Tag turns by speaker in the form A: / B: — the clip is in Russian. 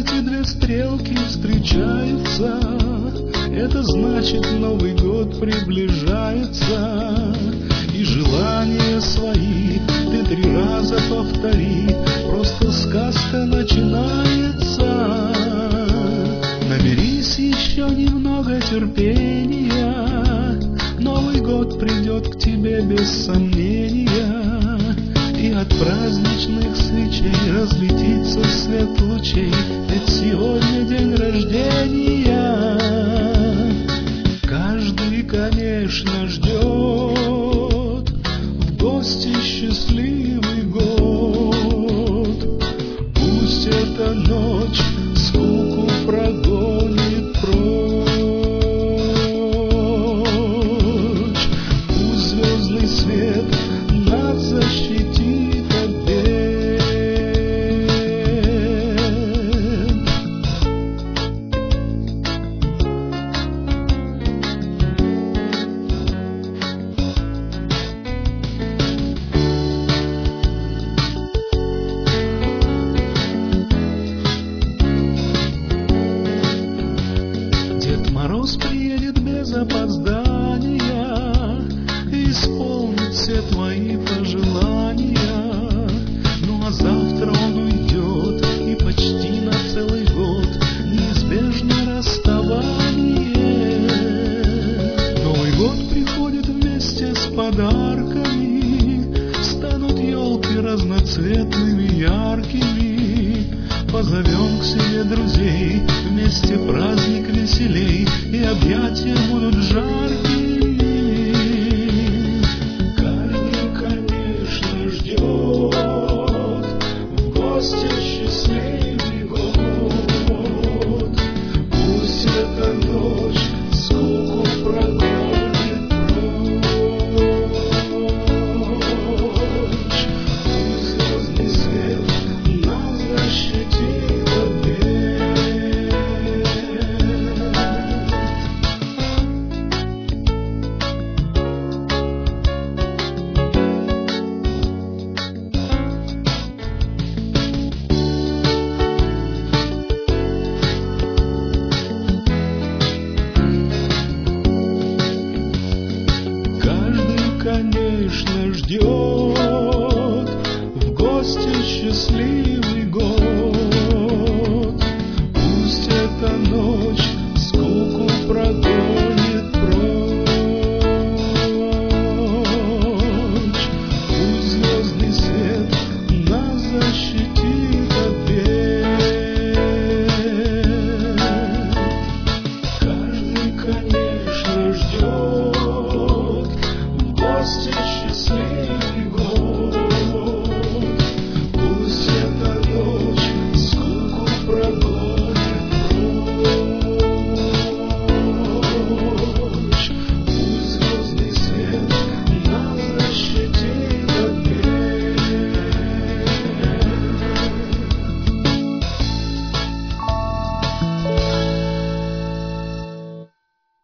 A: эти две стрелки встречаются, это значит, Новый год приближается. И желания свои ты 3 раза повтори, просто сказка начинается. Наберись еще немного терпения, Новый год придет к тебе без сомнения. И от праздничных свечей разлетится свет лучей, ведь сегодня день рождения. Каждый, конечно, ждет в гости счастливый год. Пусть эта ночь скуку прогонит прочь, пусть звездный свет нас защитит от бед. Дед Мороз приедет без опоздания и исполнит все твои пожелания. Ну а завтра он уйдет, и почти на целый год неизбежно расставание. Новый год приходит вместе с подарками, станут елки разноцветными, яркими. Позовем к себе друзей, вместе праздник веселей, и объятия будут жаркими. Каждый, конечно, ждет в гости счастливый год. Пусть эта ночь скуку прогонит прочь, пусть звездный свет нас защитит от бед. Каждый, конечно, ждет в гости счастливый год. Пусть эта ночь скуку прогонит прочь, пусть звездный свет нас защитит от бед. Каждый, конечно, ждет в гости